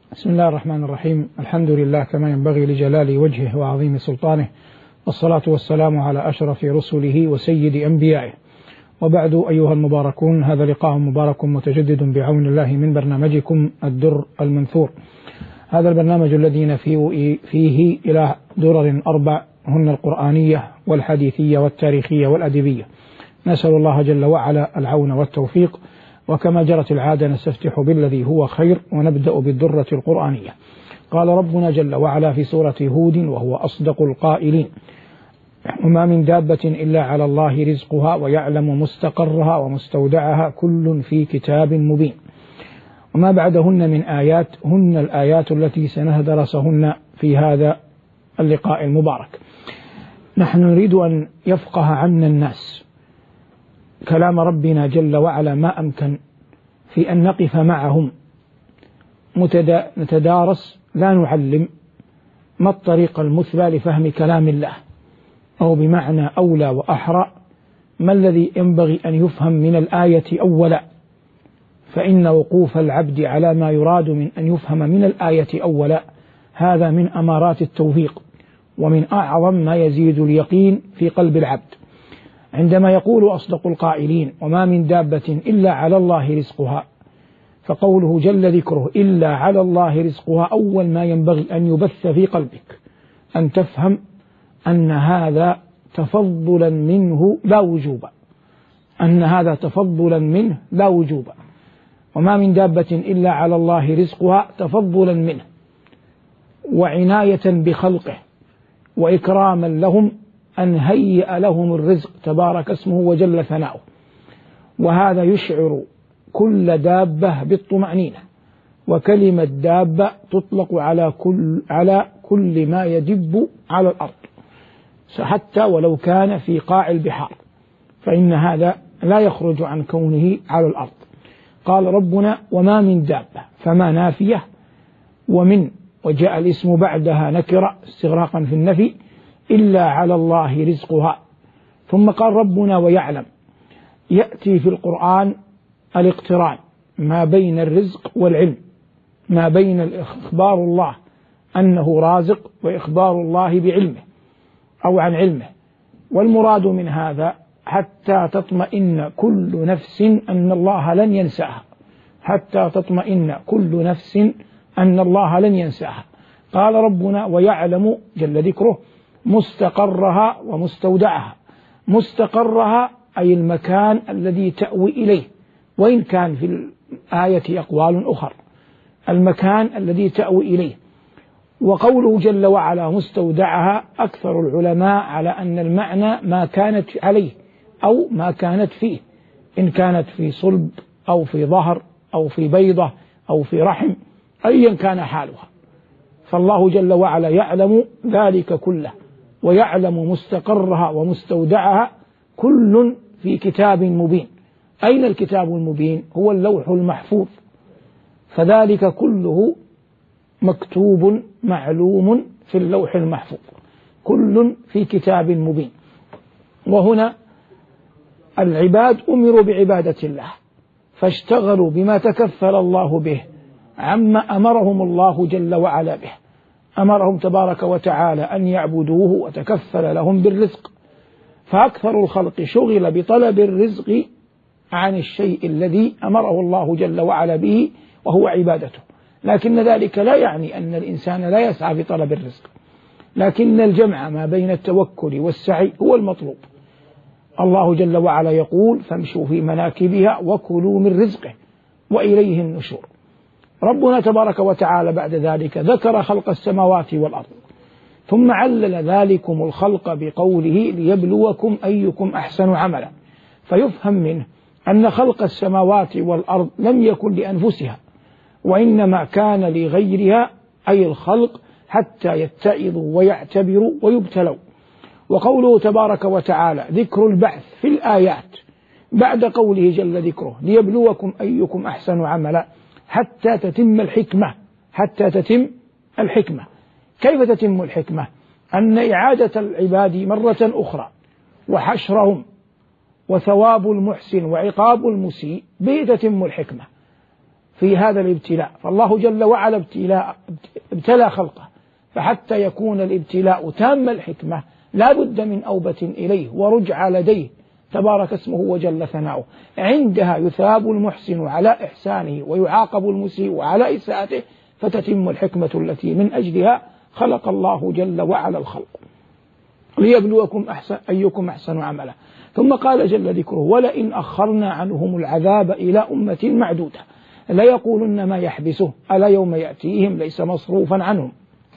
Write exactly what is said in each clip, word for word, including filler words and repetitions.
بسم الله الرحمن الرحيم. الحمد لله كما ينبغي لجلال وجهه وعظيم سلطانه، والصلاة والسلام على أشرف رسله وسيد أنبيائه، وبعد. أيها المباركون، هذا لقاء مبارك متجدد بعون الله من برنامجكم الدر المنثور. هذا البرنامج الذي نفيه فيه إلى درر أربع، هن القرآنية والحديثية والتاريخية والأدبية. نسأل الله جل وعلا العون والتوفيق، وكما جرت العادة نستفتح بالذي هو خير ونبدأ بالدرة القرآنية. قال ربنا جل وعلا في سورة هود وهو أصدق القائلين: وما من دابة إلا على الله رزقها ويعلم مستقرها ومستودعها كل في كتاب مبين. وما بعدهن من آيات هن الآيات التي سندرسهن في هذا اللقاء المبارك. نحن نريد أن يفقه عنا الناس كلام ربنا جل وعلا ما أمكن، في أن نقف معهم نتدارس، لا نعلم، ما الطريق المثلى لفهم كلام الله، أو بمعنى أولى وأحرى ما الذي ينبغي أن يفهم من الآية أولا. فإن وقوف العبد على ما يراد من أن يفهم من الآية أولا هذا من أمارات التوفيق، ومن أعظم ما يزيد اليقين في قلب العبد. عندما يقول أصدق القائلين: وما من دابة إلا على الله رزقها، فقوله جل ذكره إلا على الله رزقها، أول ما ينبغي أن يبث في قلبك أن تفهم أن هذا تفضلا منه لا وجوبا، أن هذا تفضلا منه لا وجوبا. وما من دابة إلا على الله رزقها تفضلا منه وعناية بخلقه وإكراما لهم، أن هيئ لهم الرزق تبارك اسمه وجل ثناؤه. وهذا يشعر كل دابة بالطمأنينة. وكلمة دابة تطلق على كل على كل ما يدب على الأرض، حتى ولو كان في قاع البحار، فإن هذا لا يخرج عن كونه على الأرض. قال ربنا: وما من دابة، فما نافية، ومن وجاء الاسم بعدها نكرة استغراقا في النفي، إلا على الله رزقها. ثم قال ربنا: ويعلم. يأتي في القرآن الاقتران ما بين الرزق والعلم، ما بين إخبار الله أنه رازق وإخبار الله بعلمه أو عن علمه. والمراد من هذا حتى تطمئن كل نفس أن الله لن ينساها، حتى تطمئن كل نفس أن الله لن ينساها. قال ربنا: ويعلم جل ذكره مستقرها ومستودعها. مستقرها أي المكان الذي تأوي إليه، وإن كان في الآية أقوال أخرى، المكان الذي تأوي إليه. وقوله جل وعلا مستودعها، أكثر العلماء على أن المعنى ما كانت عليه أو ما كانت فيه، إن كانت في صلب أو في ظهر أو في بيضة أو في رحم، أيا كان حالها، فالله جل وعلا يعلم ذلك كله، ويعلم مستقرها ومستودعها كل في كتاب مبين. أين الكتاب المبين؟ هو اللوح المحفوظ، فذلك كله مكتوب معلوم في اللوح المحفوظ، كل في كتاب مبين. وهنا العباد أمروا بعبادة الله، فاشتغلوا بما تكفل الله به عما أمرهم الله جل وعلا به. أمرهم تبارك وتعالى أن يعبدوه وتكفل لهم بالرزق، فأكثر الخلق شغل بطلب الرزق عن الشيء الذي أمره الله جل وعلا به وهو عبادته. لكن ذلك لا يعني أن الإنسان لا يسعى في طلب الرزق، لكن الجمع ما بين التوكل والسعي هو المطلوب. الله جل وعلا يقول: فامشوا في مناكبها وكلوا من رزقه وإليه النشور. ربنا تبارك وتعالى بعد ذلك ذكر خلق السماوات والأرض، ثم علل ذلكم الخلق بقوله: ليبلوكم أيكم أحسن عملا. فيفهم منه أن خلق السماوات والأرض لم يكن لأنفسها، وإنما كان لغيرها، أي الخلق، حتى يتعظوا ويعتبروا ويبتلوا. وقوله تبارك وتعالى ذكر البعث في الآيات بعد قوله جل ذكره ليبلوكم أيكم أحسن عملا، حتى تتم الحكمة، حتى تتم الحكمة. كيف تتم الحكمة؟ أن إعادة العباد مرة أخرى وحشرهم وثواب المحسن وعقاب المسيء به تتم الحكمة. في هذا الابتلاء. فالله جل وعلا ابتلاء ابتلى خلقه، فحتى يكون الابتلاء تام الحكمة لا بد من أوبة إليه ورجع لديه تبارك اسمه وجل ثناؤه. عندها يثاب المحسن على إحسانه ويعاقب المسيء على إساءته، فتتم الحكمة التي من أجلها خلق الله جل وعلا الخلق ليبلوكم أحسن أيكم أحسن عملا. ثم قال جل ذكره: ولئن أخرنا عنهم العذاب إلى أمة معدودة ليقولن ما يحبسه ألا يوم يأتيهم ليس مصروفا عنهم.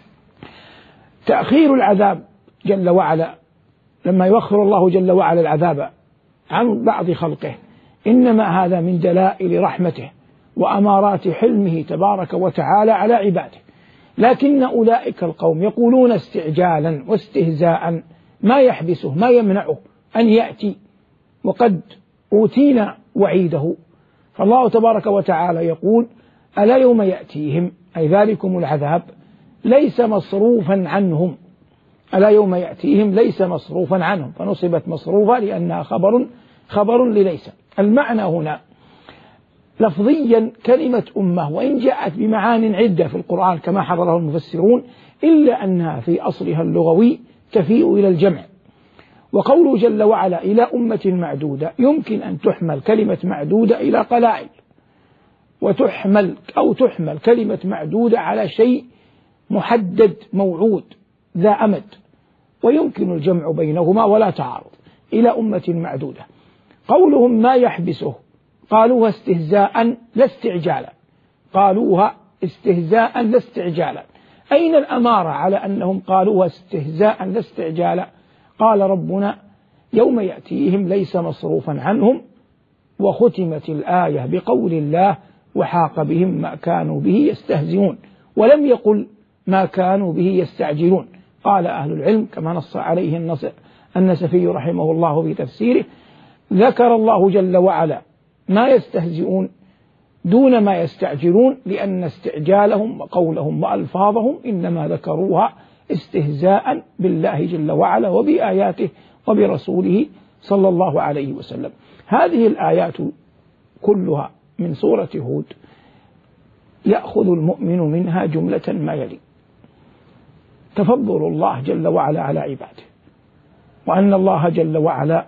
تأخير العذاب جل وعلا، لما يؤخر الله جل وعلا العذاب عن بعض خلقه، إنما هذا من دلائل رحمته وأمارات حلمه تبارك وتعالى على عباده. لكن أولئك القوم يقولون استعجالا واستهزاء ما يحبسه ما يمنعه أن يأتي وقد أوتينا وعيده. فالله تبارك وتعالى يقول: ألا يوم يأتيهم، أي ذلكم العذاب ليس مصروفا عنهم. ألا يوم يأتيهم ليس مصروفا عنهم، فنصبت مصروفة لأنها خبر خبر لليس. المعنى هنا لفظيا كلمة أمة وإن جاءت بمعان عدة في القرآن كما حرره المفسرون، إلا أنها في أصلها اللغوي تفيء إلى الجمع. وقوله جل وعلا إلى أمة معدودة، يمكن أن تحمل كلمة معدودة إلى قلائل، وتحمل أو تحمل كلمة معدودة على شيء محدد موعود ذا أمد، ويمكن الجمع بينهما ولا تعارض. إلى أمة معدودة، قولهم ما يحبسه قالوها استهزاء لا استعجالا، قالوها استهزاء لا استعجالا. أين الأمارة على أنهم قالوها استهزاء لا استعجالا؟ قال ربنا: يوم يأتيهم ليس مصروفا عنهم، وختمت الآية بقول الله: وحاق بهم ما كانوا به يستهزئون، ولم يقل ما كانوا به يستعجلون. قال أهل العلم كما نص عليه النسفي رحمه الله في تفسيره: ذكر الله جل وعلا ما يستهزئون دون ما يستعجلون، لأن استعجالهم وقولهم وألفاظهم إنما ذكروها استهزاء بالله جل وعلا وبآياته وبرسوله صلى الله عليه وسلم. هذه الآيات كلها من سورة هود يأخذ المؤمن منها جملة ما يلي: تفضل الله جل وعلا على عباده، وأن الله جل وعلا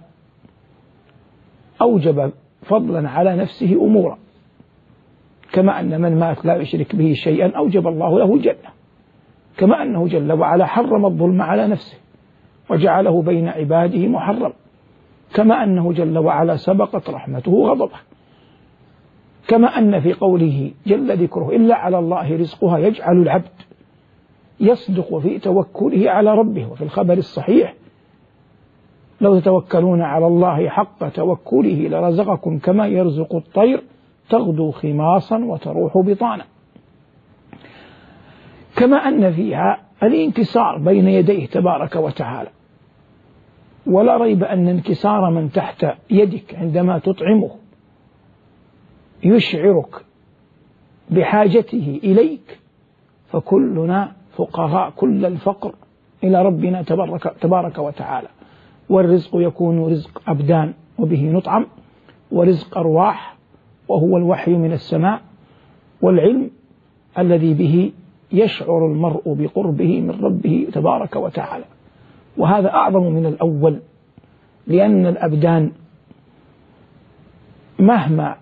أوجب فضلا على نفسه أمورا، كما أن من مات لا يشرك به شيئا أوجب الله له الجنة، كما أنه جل وعلا حرم الظلم على نفسه وجعله بين عباده محرم، كما أنه جل وعلا سبقت رحمته غضبه، كما أن في قوله جل ذكره: إلا على الله رزقها يجعل العبد يصدق في توكله على ربه. وفي الخبر الصحيح: لو تتوكلون على الله حق توكله لرزقكم كما يرزق الطير تغدو خماصا وتروح بطانا. كما أن فيها الانكسار بين يديه تبارك وتعالى، ولا ريب أن انكسار من تحت يدك عندما تطعمه يشعرك بحاجته إليك، فكلنا فقراء كل الفقر إلى ربنا تبارك, تبارك وتعالى. والرزق يكون رزق أبدان وبه نطعم، ورزق أرواح وهو الوحي من السماء، والعلم الذي به يشعر المرء بقربه من ربه تبارك وتعالى. وهذا أعظم من الأول، لأن الأبدان مهما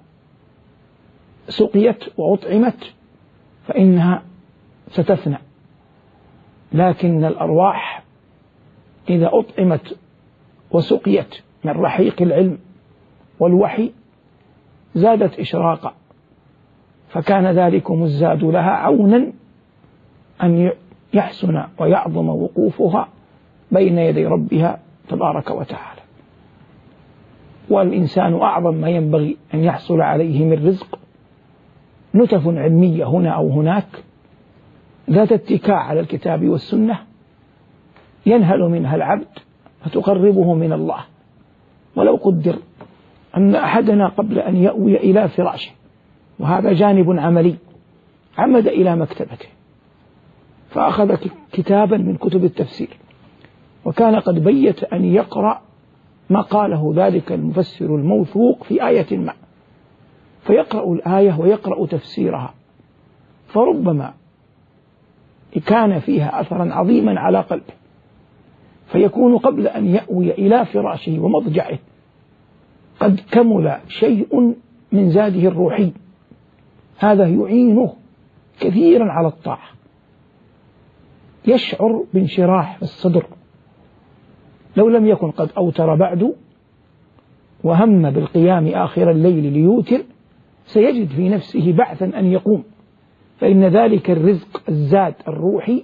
سقيت وأطعمت فإنها ستفنى، لكن الأرواح إذا أطعمت وسقيت من رحيق العلم والوحي زادت إشراقا، فكان ذلكم الزاد لها عونا أن يحسن ويعظم وقوفها بين يدي ربها تبارك وتعالى. والإنسان أعظم ما ينبغي أن يحصل عليه من رزق نتف علمية هنا أو هناك ذات اتكاء على الكتاب والسنة ينهل منها العبد فتقربه من الله. ولو قدر أن أحدنا قبل أن يأوي إلى فراشه، وهذا جانب عملي، عمد إلى مكتبته فأخذ كتابا من كتب التفسير، وكان قد بيت أن يقرأ ما قاله ذلك المفسر الموثوق في آية ما، فيقرأ الآية ويقرأ تفسيرها، فربما كان فيها أثرا عظيما على قلبه، فيكون قبل أن يأوي إلى فراشه ومضجعه قد كمل شيء من زاده الروحي، هذا يعينه كثيرا على الطاعة، يشعر بانشراح في الصدر. لو لم يكن قد أوتر بعد وهم بالقيام آخر الليل ليوتر، سيجد في نفسه بعثا أن يقوم، فإن ذلك الرزق الزاد الروحي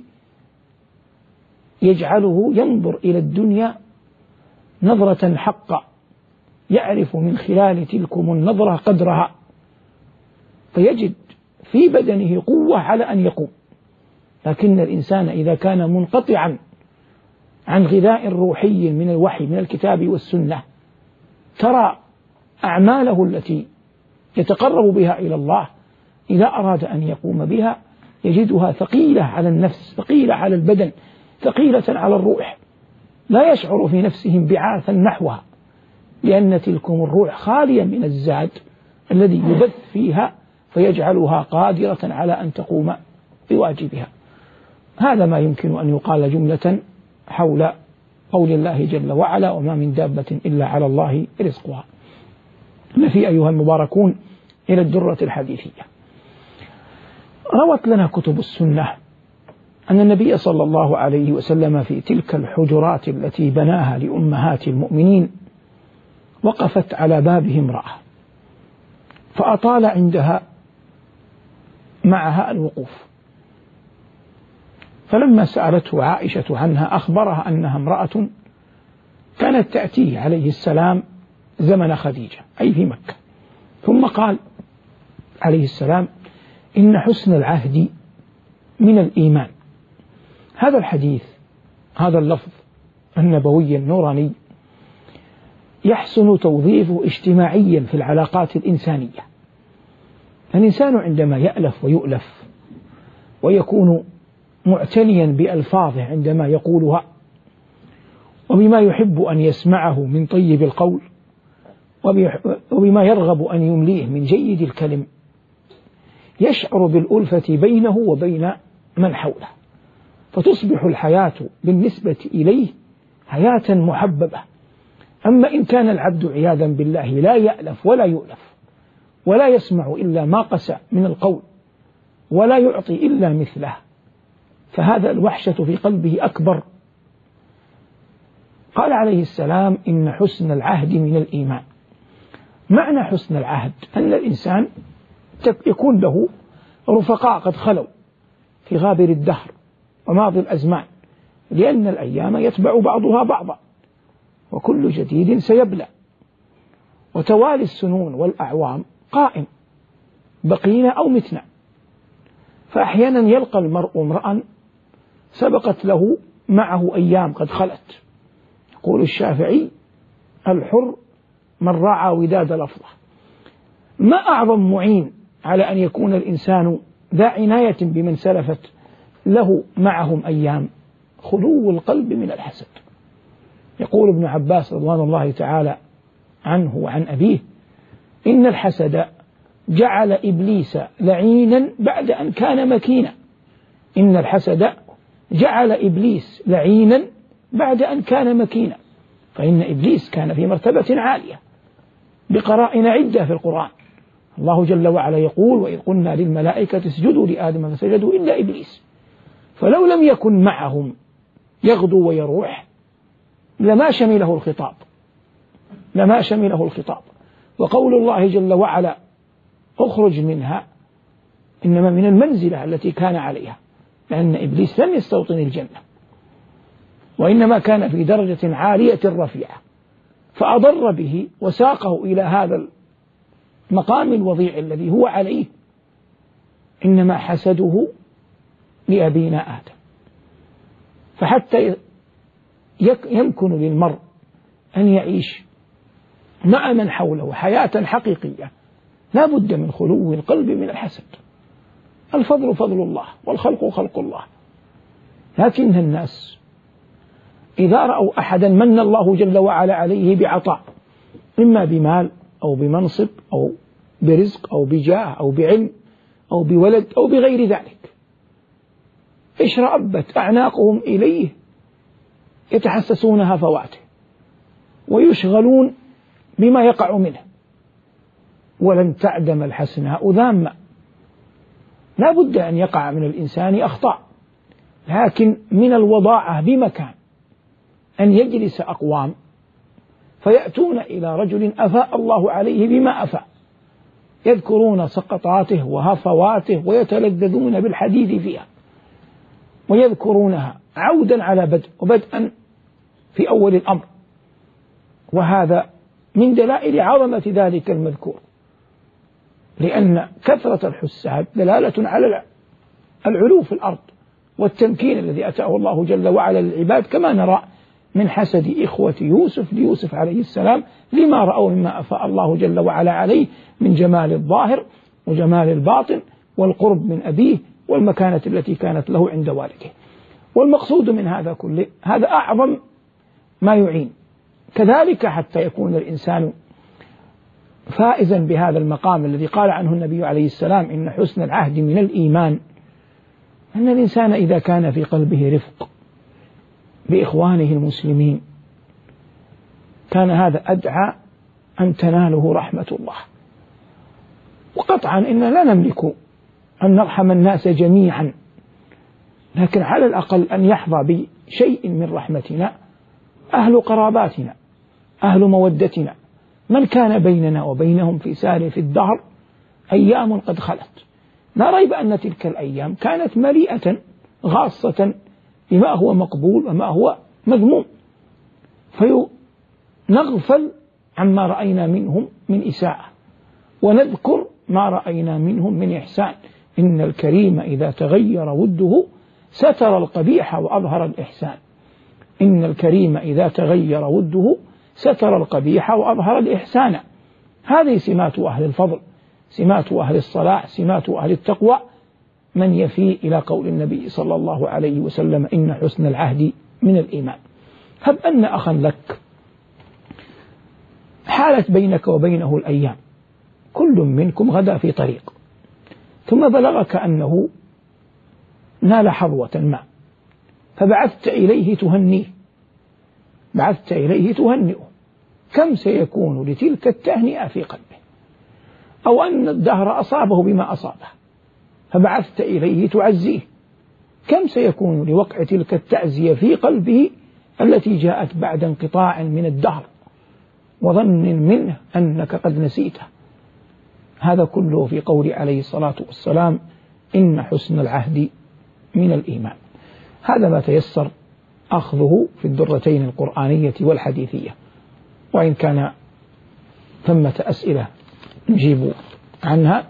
يجعله ينظر إلى الدنيا نظرة حقة، يعرف من خلال تلكم النظرة قدرها، فيجد في بدنه قوة على أن يقوم. لكن الإنسان إذا كان منقطعا عن غذاء روحي من الوحي من الكتاب والسنة، ترى أعماله التي يتقرب بها إلى الله إذا أراد أن يقوم بها يجدها ثقيلة على النفس، ثقيلة على البدن، ثقيلة على الروح، لا يشعر في نفسه انبعاثا نحوها، لأن تلكم الروح خالية من الزاد الذي يبث فيها فيجعلها قادرة على أن تقوم بواجبها. هذا ما يمكن أن يقال جملة حول قول الله جل وعلا: وما من دابة إلا على الله رزقها. نفي أيها المباركون إلى الدرة الحديثية. روت لنا كتب السنة أن النبي صلى الله عليه وسلم في تلك الحجرات التي بناها لأمهات المؤمنين وقفت على بابه امرأة، فأطال عندها معها الوقوف، فلما سألته عائشة عنها أخبرها أنها امرأة كانت تأتيه عليه السلام زمن خديجة أي في مكة، ثم قال عليه السلام: إن حسن العهد من الإيمان. هذا الحديث، هذا اللفظ النبوي النوراني يحسن توظيفه اجتماعيا في العلاقات الإنسانية. الإنسان عندما يألف ويؤلف ويكون معتنيا بألفاظه عندما يقولها وبما يحب أن يسمعه من طيب القول وبما يرغب أن يمليه من جيد الكلم، يشعر بالألفة بينه وبين من حوله، فتصبح الحياة بالنسبة إليه حياة محببة. أما إن كان العبد عياذا بالله لا يألف ولا يؤلف ولا يسمع إلا ما قسى من القول ولا يعطي إلا مثله، فهذا الوحشة في قلبه أكبر. قال عليه السلام: إن حسن العهد من الإيمان. معنى حسن العهد أن الإنسان يكون له رفقاء قد خلوا في غابر الدهر وماضي الأزمان، لأن الأيام يتبع بعضها بعضا وكل جديد سيبلى، وتوالي السنون والأعوام قائم، بقينا أو متنا. فأحيانا يلقى المرء امرأ سبقت له معه أيام قد خلت. يقول الشافعي: الحر من راعى وداد لفظه. ما أعظم معين على أن يكون الإنسان ذا عناية بمن سلفت له معهم أيام؟ خلو القلب من الحسد. يقول ابن عباس رضوان الله تعالى عنه وعن أبيه: إن الحسد جعل إبليس لعينا بعد أن كان مكينا. إن الحسد جعل إبليس لعينا بعد أن كان مكينا. فإن إبليس كان في مرتبة عالية بقرائن عدة في القرآن. الله جل وعلا يقول: وإذ قلنا للملائكة اسجدوا لآدم فسجدوا إلا إبليس. فلو لم يكن معهم يغدو ويروح لما شمله الخطاب لما شمله الخطاب وقول الله جل وعلا: اخرج منها، إنما من المنزلة التي كان عليها، لأن إبليس لم يستوطن الجنة وإنما كان في درجة عالية رفيعة، فأضر به وساقه إلى هذا المقام الوضيع الذي هو عليه. إنما حسده لأبينا آدم. فحتى يمكن للمرء أن يعيش مع من حوله حياة حقيقية لا بد من خلو القلب من الحسد. الفضل فضل الله والخلق خلق الله، لكن الناس إذا رأوا أحدا من الله جل وعلا عليه بعطاء، إما بمال أو بمنصب أو برزق أو بجاه أو بعلم أو بولد أو بغير ذلك، اشرأبت أعناقهم إليه يتحسسون هفواته ويشغلون بما يقع منه، ولن تعدم الحسناء ذامة. لا بد أن يقع من الإنسان أخطاء، لكن من الوضاعة بمكان أن يجلس أقوام فيأتون إلى رجل أفاء الله عليه بما أفاء، يذكرون سقطاته وهفواته ويتلذذون بالحديث فيها ويذكرونها عودا على بدء وبدءا في أول الأمر، وهذا من دلائل عظمة ذلك المذكور، لأن كثرة الحساد دلالة على العلو في الأرض والتمكين الذي أتاه الله جل وعلا للعباد، كما نرى من حسد إخوة يوسف ليوسف عليه السلام لما رأوا مما أفاء الله جل وعلا عليه من جمال الظاهر وجمال الباطن والقرب من أبيه والمكانة التي كانت له عند والده. والمقصود من هذا كله هذا أعظم ما يعين، كذلك حتى يكون الإنسان فائزا بهذا المقام الذي قال عنه النبي عليه السلام إن حسن العهد من الإيمان، أن الإنسان إذا كان في قلبه رفق بإخوانه المسلمين كان هذا أدعى أن تناله رحمة الله. وقطعا إننا لا نملك أن نرحم الناس جميعا، لكن على الأقل أن يحظى بشيء من رحمتنا أهل قراباتنا، أهل مودتنا، من كان بيننا وبينهم في سالف الدهر أيام قد خلت. لا ريب أن تلك الأيام كانت مليئة غاصة بما هو مقبول وما هو مذموم، فنغفل عما رأينا منهم من إساءة ونذكر ما رأينا منهم من إحسان. إن الكريم إذا تغير وده ستر القبيح وأظهر الإحسان. إن الكريم إذا تغير وده ستر القبيح وأظهر الإحسان. هذه سمات أهل الفضل، سمات أهل الصلاح، سمات أهل التقوى، من يفي إلى قول النبي صلى الله عليه وسلم إن حسن العهد من الإيمان. هب أن أخا لك حالت بينك وبينه الأيام، كل منكم غدا في طريق، ثم بلغك أنه نال حظوة ما فبعثت إليه تهنيه، بعثت إليه تهنئه، كم سيكون لتلك التهنئة في قلبه؟ أو أن الدهر أصابه بما أصابه فبعثت إليه تعزيه، كم سيكون لوقع تلك التعزية في قلبه التي جاءت بعد انقطاع من الدهر وظن منه أنك قد نسيته؟ هذا كله في قول عليه الصلاة والسلام إن حسن العهد من الإيمان. هذا ما تيسر أخذه في الدرتين القرآنية والحديثية، وإن كان ثمة أسئلة نجيب عنها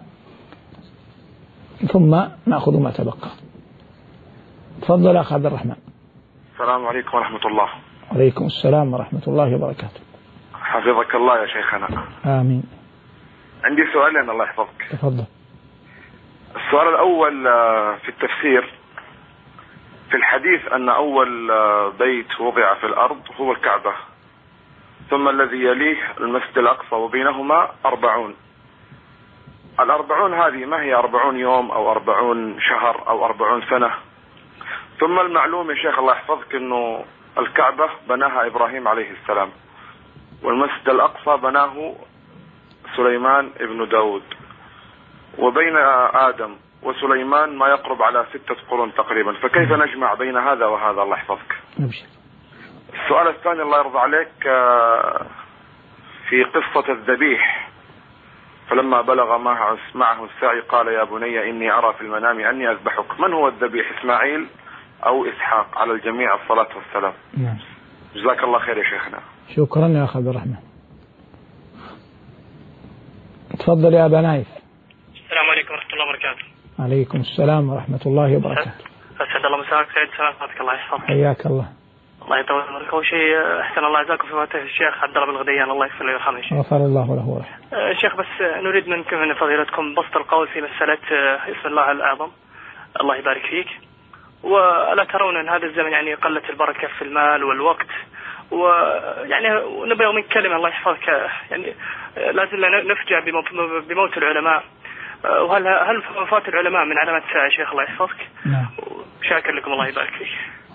ثم نأخذ ما تبقى. تفضل أخ عبد الرحمن. السلام عليكم ورحمة الله. عليكم السلام ورحمة الله وبركاته. حفظك الله يا شيخنا. آمين. عندي سؤالين الله يحفظك. تفضل. السؤال الأول في التفسير، في الحديث أن أول بيت وضع في الأرض هو الكعبة، ثم الذي يليه المسجد الأقصى وبينهما أربعون. الأربعون هذه ما هي أربعون يوم أو أربعون شهر أو أربعون سنة؟ ثم المعلوم يا شيخ الله يحفظك أنه الكعبة بناها إبراهيم عليه السلام، والمسجد الأقصى بناه سليمان ابن داود، وبين آدم وسليمان ما يقرب على ستة قرون تقريبا، فكيف نجمع بين هذا وهذا الله يحفظك؟ السؤال الثاني الله يرضى عليك، في قصة الذبيح، فلما بلغ معه السعي قال يا بني إني أرى في المنام أني أذبحك، من هو الذبيح، إسماعيل أو إسحاق؟ على الجميع الصلاة والسلام. نعم. جزاك الله خير يا شيخنا. شكرا يا أخي عبد الرحمن. تفضل يا أبا نايف. السلام عليكم ورحمة الله وبركاته. عليكم السلام ورحمة الله وبركاته. أسعد الله مساك سعيد، سلامتك الله يحفظك. حياك الله. الله يطول عمرك. أول شيء أحسن الله جزاكم في فاتح الشيخ عبد الله بن غديان، الله يغفر له ويرحمه. الشيخ غفر الله له ورحمه. الشيخ بس نريد منكم من فضيلتكم بسط القول في مسألة اسم الله الأعظم، الله يبارك فيك. ولا ترون أن هذا الزمن يعني قلت البركة في المال والوقت ويعني نبي من كلمة الله يحفظك، يعني لازلنا نفجع بموت العلماء، وهل هل وفاة العلماء من علامات الساعة يا شيخ الله يحفظك؟ نعم. شاكر لكم الله يبارك فيك.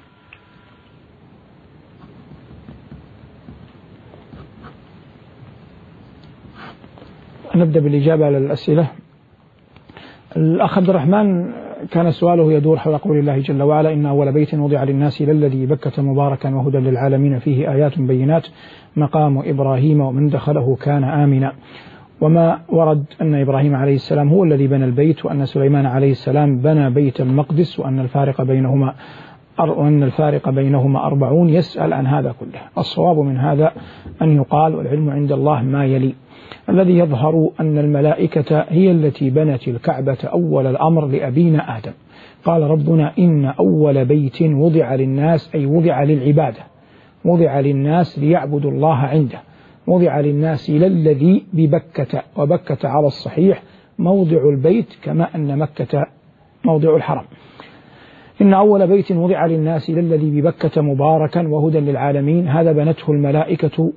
نبدأ بالإجابة على الأسئلة. الأخ عبد الرحمن كان سؤاله يدور حول قول الله جل وعلا: إن أول بيت وضع للناس للذي ببكة مباركا وهدى للعالمين فيه آيات بينات مقام إبراهيم ومن دخله كان آمنا. وما ورد أن إبراهيم عليه السلام هو الذي بنى البيت، وأن سليمان عليه السلام بنى بيت المقدس، وأن الفارق بينهما وأن الفارق بينهما أربعون، يسأل عن هذا كله. الصواب من هذا أن يقال والعلم عند الله ما يلي: الذي يظهر أن الملائكة هي التي بنت الكعبة أول الأمر لأبينا آدم. قال ربنا: إن أول بيت وضع للناس، أي وضع للعبادة، وضع للناس ليعبدوا الله عنده، وضع للناس للذي ببكة، وبكة على الصحيح موضع البيت كما أن مكة موضع الحرم. إن أول بيت وضع للناس للذي ببكة مباركا وهدى للعالمين، هذا بنته الملائكة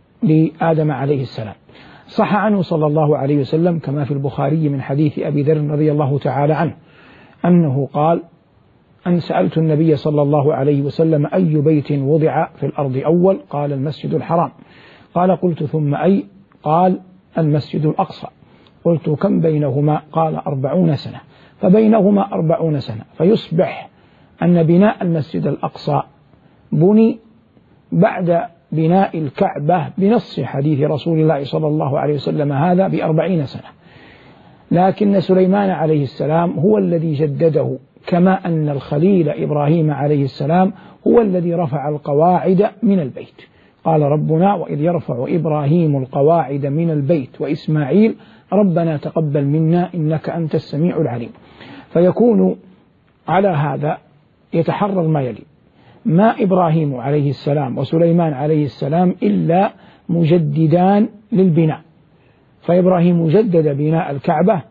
لآدم عليه السلام. صح عنه صلى الله عليه وسلم كما في البخاري من حديث أبي ذر رضي الله تعالى عنه أنه قال: أن سألت النبي صلى الله عليه وسلم: أي بيت وضع في الأرض أول؟ قال: المسجد الحرام. قال: قلت: ثم أي؟ قال: المسجد الأقصى. قلت: كم بينهما؟ قال: أربعون سنة. فبينهما أربعون سنة، فيصبح أن بناء المسجد الأقصى بني بعد بناء الكعبة بنص حديث رسول الله صلى الله عليه وسلم هذا بأربعين سنة. لكن سليمان عليه السلام هو الذي جدده، كما أن الخليل إبراهيم عليه السلام هو الذي رفع القواعد من البيت. قال ربنا: وإذ يرفع إبراهيم القواعد من البيت وإسماعيل ربنا تقبل منا إنك أنت السميع العليم. فيكون على هذا يتحرر ما يلي: ما إبراهيم عليه السلام وسليمان عليه السلام إلا مجددان للبناء، فإبراهيم جدد بناء الكعبة،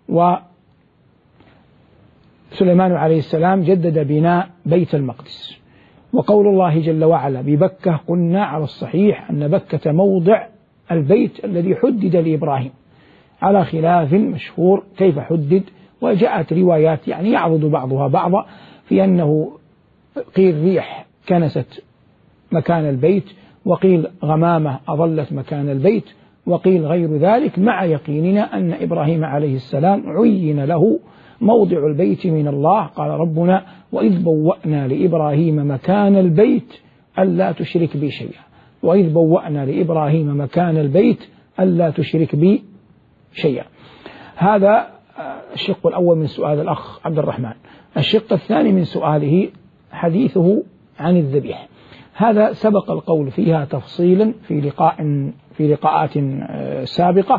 وسليمان عليه السلام جدد بناء بيت المقدس. وقول الله جل وعلا ببكة، قلنا على الصحيح أن بكة موضع البيت الذي حدد لإبراهيم، على خلاف مشهور كيف حدد، وجاءت روايات يعني يعضد بعضها بعضا في أنه قيل ريح كنست مكان البيت، وقيل غمامة أظلت مكان البيت، وقيل غير ذلك، مع يقيننا أن إبراهيم عليه السلام عين له موضع البيت من الله. قال ربنا: وإذ بوأنا لإبراهيم مكان البيت ألا تشرك بي شيئا، وإذ بوأنا لإبراهيم مكان البيت ألا تشرك بي شيئا. هذا الشق الأول من سؤال الأخ عبد الرحمن. الشق الثاني من سؤاله حديثه عن الذبيح. هذا سبق القول فيها تفصيلا في لقاء في لقاءات سابقة.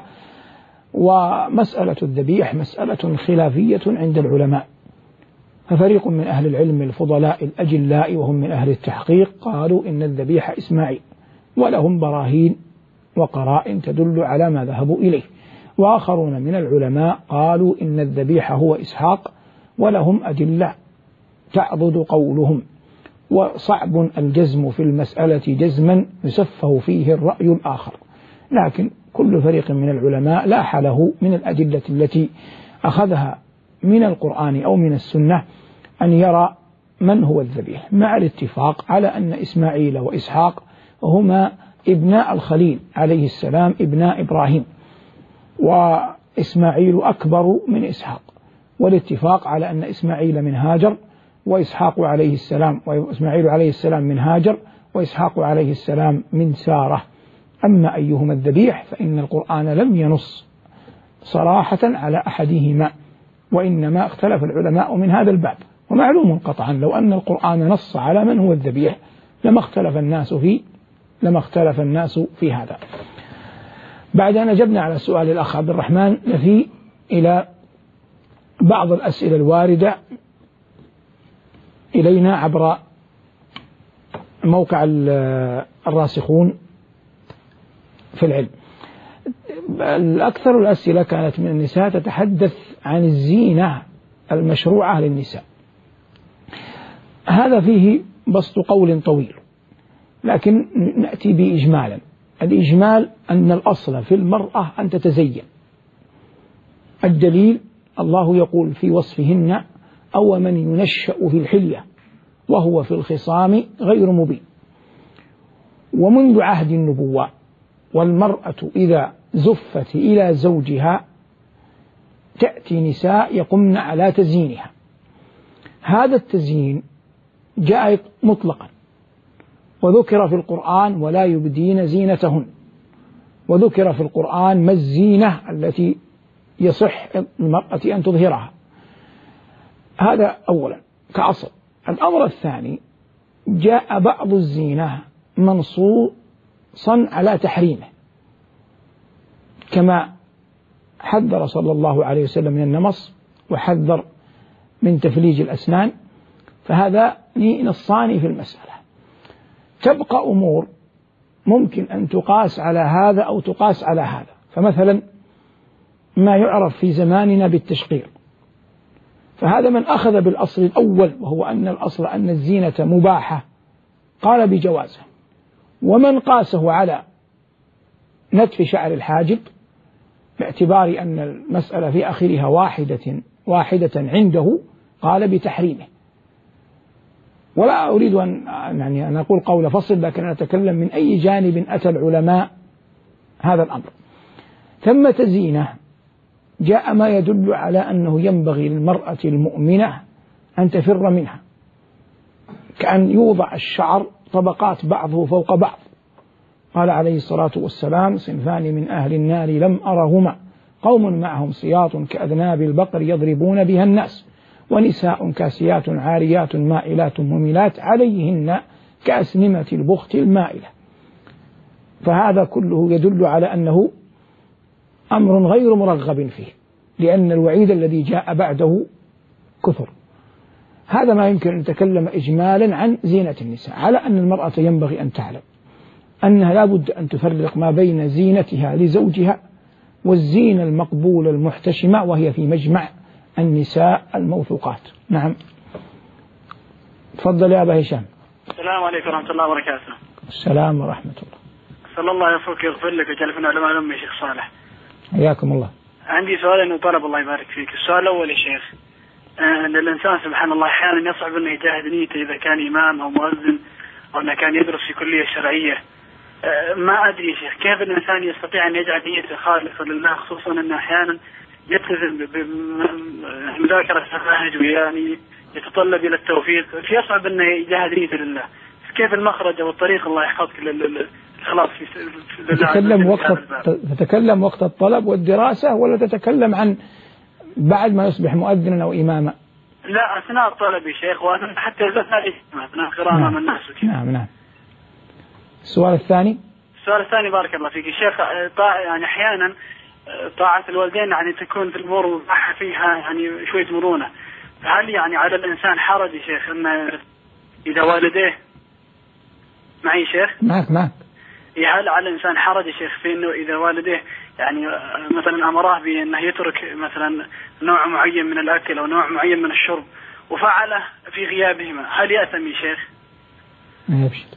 ومسألة الذبيح مسألة خلافية عند العلماء، ففريق من أهل العلم الفضلاء الأجلاء وهم من أهل التحقيق قالوا إن الذبيح إسماعيل، ولهم براهين وقرائن تدل على ما ذهبوا إليه. وآخرون من العلماء قالوا إن الذبيح هو إسحاق، ولهم أدلة تعضد قولهم. وصعب الجزم في المسألة جزما يسفه فيه الرأي الآخر، لكن كل فريق من العلماء لاح له من الأدلة التي أخذها من القرآن أو من السنة أن يرى من هو الذبيح، مع الاتفاق على أن إسماعيل وإسحاق هما ابناء الخليل عليه السلام، ابناء إبراهيم، وإسماعيل أكبر من إسحاق، والاتفاق على أن إسماعيل من هاجر، وإسحاق عليه السلام وإسماعيل عليه السلام من هاجر، وإسحاق عليه السلام من سارة. أما أيهما الذبيح فإن القرآن لم ينص صراحة على أحدهما، وإنما اختلف العلماء من هذا الباب. ومعلوم قطعا لو أن القرآن نص على من هو الذبيح لما اختلف الناس في لما اختلف الناس في هذا. بعد أن أجبنا على سؤال الأخ عبد الرحمن نفي إلى بعض الأسئلة الواردة إلينا عبر موقع الراسخون في العلم. الأكثر الأسئلة كانت من النساء تتحدث عن الزينة المشروعة للنساء. هذا فيه بسط قول طويل، لكن نأتي بإجمالا. الإجمال أن الأصل في المرأة أن تتزين. الدليل الله يقول في وصفهن أو من ينشأ في الحلية وهو في الخصام غير مبين. ومنذ عهد النبوة والمرأة إذا زفت إلى زوجها تأتي نساء يقمن على تزيينها. هذا التزيين جاء مطلقا وذكر في القرآن ولا يبدين زينتهن، وذكر في القرآن ما الزينة التي يصح المرأة أن تظهرها. هذا أولا كأصل. الأمر الثاني جاء بعض الزينة منصوصا على تحريمه، كما حذر صلى الله عليه وسلم من النمص وحذر من تفليج الأسنان، فهذا نصان في المسألة. تبقى أمور ممكن أن تقاس على هذا أو تقاس على هذا، فمثلا ما يعرف في زماننا بالتشقير، فهذا من أخذ بالأصل الأول وهو أن الأصل أن الزينة مباحة قال بجوازه، ومن قاسه على نتف شعر الحاجب باعتبار أن المسألة في آخرها واحدة واحدة عنده قال بتحريمه. ولا أريد أن يعني أن أقول قول فصل، لكن أنا أتكلم من أي جانب أتى العلماء هذا الأمر. ثمة زينة جاء ما يدل على أنه ينبغي للمرأة المؤمنة أن تفر منها، كأن يوضع الشعر طبقات بعضه فوق بعض. قال عليه الصلاة والسلام: صنفان من أهل النار لم أرهما، قوم معهم سياط كأذناب البقر يضربون بها الناس، ونساء كاسيات عاريات مائلات مميلات عليهن كأسنمة البخت المائلة. فهذا كله يدل على أنه أمر غير مرغب فيه، لأن الوعيد الذي جاء بعده كثر. هذا ما يمكن أن نتكلم إجمالا عن زينة النساء، على أن المرأة ينبغي أن تعلم أنها لا بد أن تفرق ما بين زينتها لزوجها والزينة المقبولة المحتشمة، وهي في مجمع النساء الموثوقات. نعم، تفضل يا أبا هشام. السلام عليكم ورحمة الله وبركاته. السلام ورحمة الله. صلى الله يوفقك ويغفر لك ويجعل في علماء الأمة. شيخ صالح، حياكم الله. عندي سؤالين وطلب الله يبارك فيك. السؤال الأول يا شيخ، أن الإنسان سبحان الله أحيانا يصعب أنه يجاهد نيته إذا كان إمام أو مؤذن أو أنه كان يدرس في كلية شرعية. ما أدري يا شيخ كيف الإنسان يستطيع أن يجعل نيته خالصة لله، خصوصا أنه أحيانا يلتزم بمذاكرة المناهج ويعني يتطلب إلى التوفيق، فيصعب أنه يجاهد نيته لله. كيف المخرج أو الطريق الله يحفظك للخلاص في تتكلم وقت تتكلم وقت الطلب والدراسة، ولا تتكلم عن بعد ما يصبح مؤذنا أو إماما؟ لا، أثناء الطلب يا شيخ، وأثناء حتى أثناء قراءة أمام الناس وكذا. نعم نعم. السؤال الثاني السؤال الثاني بارك الله فيك الشيخ، يعني أحيانا طاعة الوالدين يعني تكون في الأمور مباحة فيها يعني شوية مرونة، هل يعني على الإنسان حرج يا شيخ أن إذا والديه معي شيخ؟ معك معك. هل على الإنسان حرج يا شيخ في إنه إذا والديه يعني مثلا أمره بأنه يترك مثلا نوع معين من الأكل أو نوع معين من الشرب وفعله في غيابهما، هل يأثم يا شيخ؟ ما يبشر.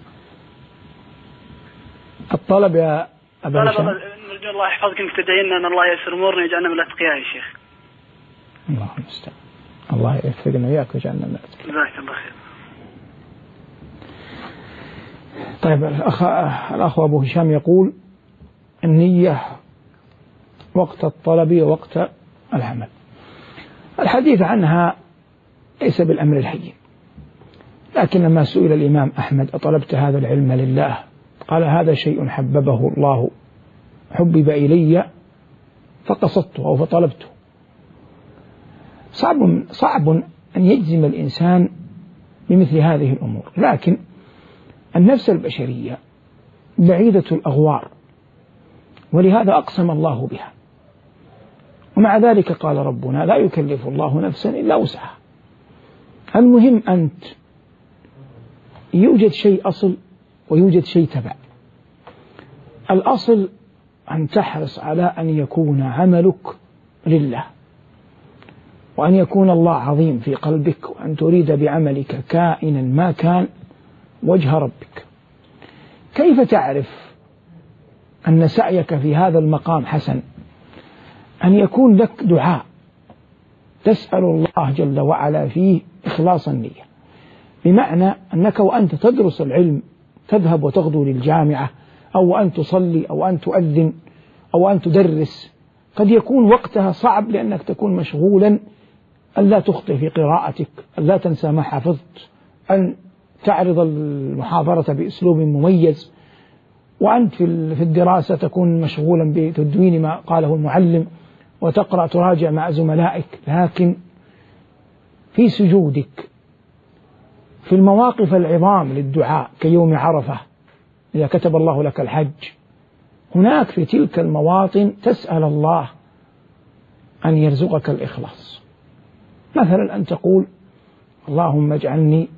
الطلب يا أبا هشام. نرجو الله يحفظك إنك تدعينا أن الله يسر أمورنا ويجعلنا من الأتقياء يا شيخ. الله المستعان. الله يوفقنا وياك ويجعلنا من الأتقياء. جزاك الله خير. طيب، الأخ الأخ أبو هشام يقول النية وقت الطلب ووقت العمل. الحديث عنها ليس بالأمر الهين، لكن لما سئل الإمام أحمد أطلبت هذا العلم لله؟ قال هذا شيء حببه الله، حبب إلي فقصدته أو فطلبته. صعب صعب أن يجزم الإنسان بمثل هذه الأمور، لكن النفس البشرية بعيدة الأغوار، ولهذا أقسم الله بها، ومع ذلك قال ربنا لا يكلف الله نفسا إلا وسعها. المهم أنت يوجد شيء أصل ويوجد شيء تبع. الأصل أن تحرص على أن يكون عملك لله، وأن يكون الله عظيم في قلبك، وأن تريد بعملك كائنا ما كان وجه ربك. كيف تعرف أن سعيك في هذا المقام حسن؟ أن يكون لك دعاء تسأل الله جل وعلا فيه إخلاص النية، بمعنى أنك وأنت تدرس العلم تذهب وتغدو للجامعة، أو أن تصلي، أو أن تؤذن، أو أن تدرس، قد يكون وقتها صعب لأنك تكون مشغولا، ألا تخطئ في قراءتك، ألا تنسى ما حفظت، أن تعرض المحاضرة بأسلوب مميز، وأنت في الدراسة تكون مشغولا بتدوين ما قاله المعلم وتقرأ تراجع مع زملائك. لكن في سجودك، في المواقف العظام للدعاء كيوم عرفة إذا كتب الله لك الحج، هناك في تلك المواطن تسأل الله أن يرزقك الإخلاص. مثلا أن تقول اللهم اجعلني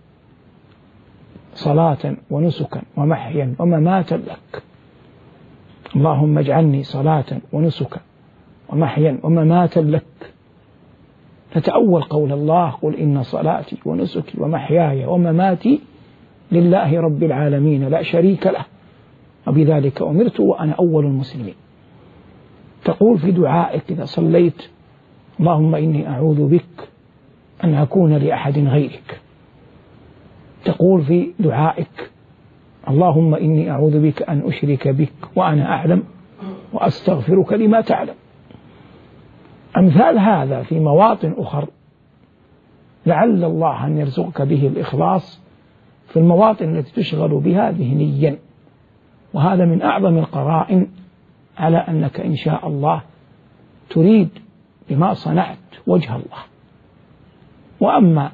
صلاة ونسكا ومحيا ومماتا لك، اللهم اجعلني صلاة ونسكا ومحيا ومماتا لك. تتأول قول الله قل إن صلاتي ونسكي ومحياي ومماتي لله رب العالمين لا شريك له وبذلك أمرت وأنا أول المسلمين. تقول في دعائك إذا صليت اللهم إني أعوذ بك أن أكون لأحد غيرك. تقول في دعائك اللهم إني أعوذ بك أن أشرك بك وأنا أعلم وأستغفرك لما تعلم. أمثال هذا في مواطن أخر لعل الله أن يرزقك به الإخلاص في المواطن التي تشغل بها ذهنيا، وهذا من أعظم القرائن على أنك إن شاء الله تريد بما صنعت وجه الله. وأما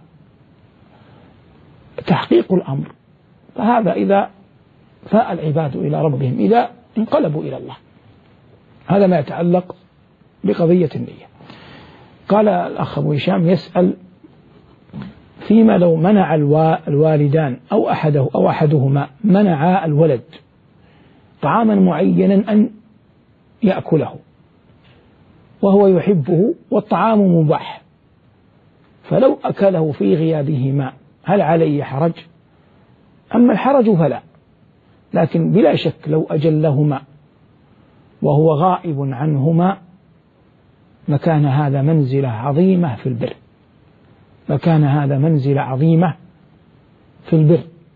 تحقيق الأمر فهذا إذا فاء العباد إلى ربهم، إذا انقلبوا إلى الله، هذا ما يتعلق بقضية النية. قال الأخ أبو هشام يسأل فيما لو منع الوالدان أو أحده أو أحدهما منع الولد طعاما معينا أن يأكله وهو يحبه والطعام مباح، فلو أكله في غيابهما هل عليه حرج؟ أما الحرج فلا، لكن بلا شك لو أجلهما وهو غائب عنهما لكان هذا منزلة عظيمة في البر، لكان هذا منزلة عظيمة في البر.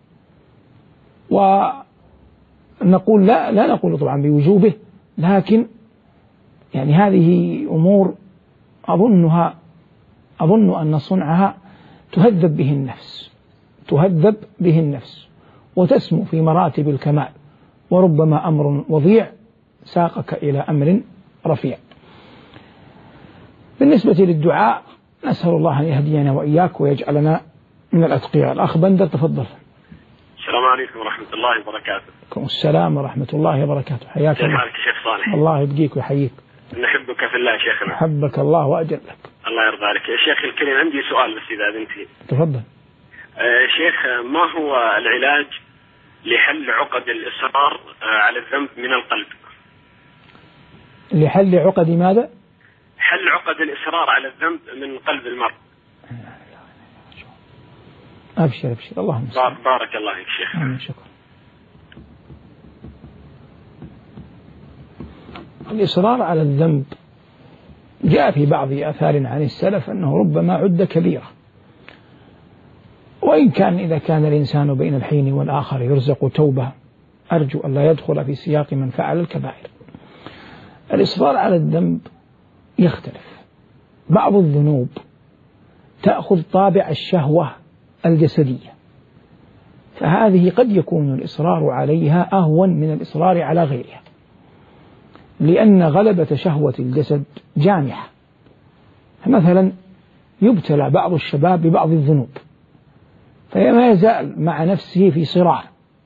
ونقول لا لا نقول طبعا بوجوبه، لكن يعني هذه أمور أظنها أظن أن صنعها تهذب به النفس، تهذب به النفس وتسمو في مراتب الكمال، وربما أمر وضيع ساقك إلى أمر رفيع. بالنسبة للدعاء نسأل الله أن يهدينا وإياك ويجعلنا من الأتقياء. الأخ بندر تفضل. السلام عليكم ورحمة الله وبركاته. عليكم السلام ورحمة الله وبركاته. حياك الله. كيف شيخ صالح؟ الله يبقيك ويحييك. نحبك في الله شيخنا. أحبك الله وأجلك. الله يرضى عليك يا شيخ الكريم. عندي سؤال بس إذا بنتي. تفضل. آه شيخ، ما هو العلاج لحل عقد الإصرار على الذنب من القلب؟ لحل عقد ماذا؟ حل عقد الإصرار على الذنب من قلب المرء. أبشر أبشر اللهم صل. بارك الله فيك شيخ. آمين. شكرا. الإصرار على الذنب جاء في بعض آثار عن السلف أنه ربما عد كبيرة، وإن كان إذا كان الإنسان بين الحين والآخر يرزق توبة أرجو أن لا يدخل في سياق من فعل الكبائر. الإصرار على الذنب يختلف. بعض الذنوب تأخذ طابع الشهوة الجسدية، فهذه قد يكون الإصرار عليها أهون من الإصرار على غيرها، لأن غلبة شهوة الجسد جامحة. فمثلا يبتلى بعض الشباب ببعض الذنوب فما يزال مع نفسه في صراع،